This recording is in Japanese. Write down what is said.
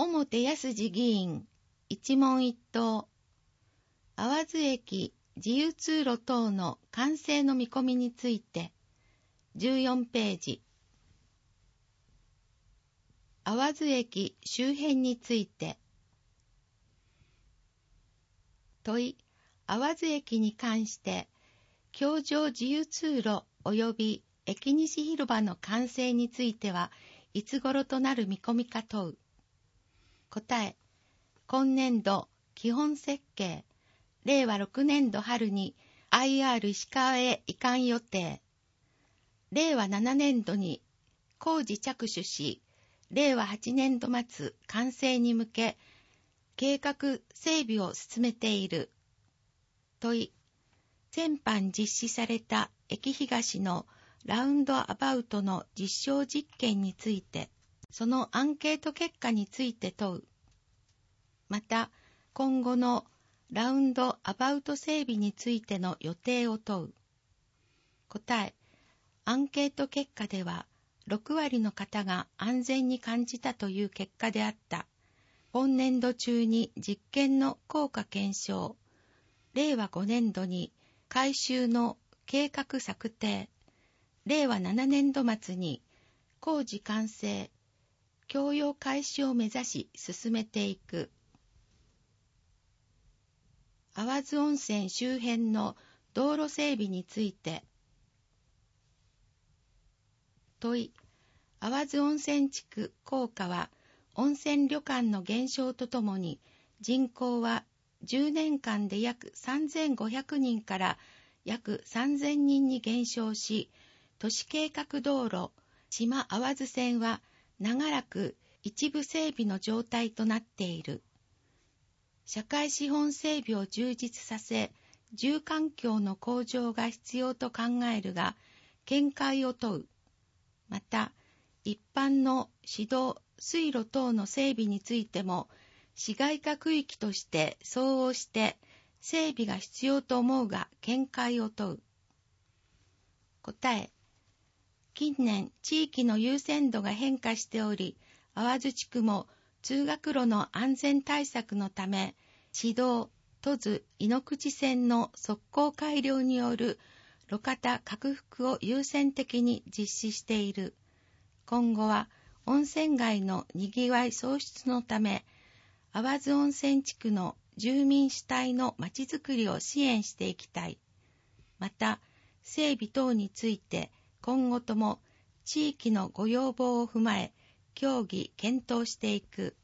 表康次議員一問一答、淡津駅自由通路等の完成の見込みについて、14ページ。淡津駅周辺について。問い、淡津駅に関して、橋上自由通路及び駅西広場の完成については、いつ頃となる見込みか問う。答え、今年度基本設計、令和6年度春に IR 石川へ移管予定。令和7年度に工事着手し、令和8年度末完成に向け、計画整備を進めている。問い、先般実施された駅東のラウンドアバウトの実証実験について、そのアンケート結果について問う。また、今後のラウンドアバウト整備についての予定を問う。答え、アンケート結果では、6割の方が安全に感じたという結果であった。本年度中に実験の効果検証、令和5年度に改修の計画策定、令和7年度末に工事完成、供用開始を目指し進めていく。淡津温泉周辺の道路整備について。問い、淡津温泉地区高架は温泉旅館の減少とともに人口は10年間で約3500人から約3000人に減少し、都市計画道路島淡津線は長らく一部整備の状態となっている。社会資本整備を充実させ、住環境の向上が必要と考えるが、見解を問う。また、一般の市道、水路等の整備についても、市街化区域として相応して整備が必要と思うが、見解を問う。答え、近年、地域の優先度が変化しており、淡津地区も通学路の安全対策のため、市道、都津井ノ口線の側溝改良による路肩拡幅を優先的に実施している。今後は温泉街のにぎわい創出のため、淡津温泉地区の住民主体のまちづくりを支援していきたい。また、整備等について今後とも地域のご要望を踏まえ、協議・検討していく。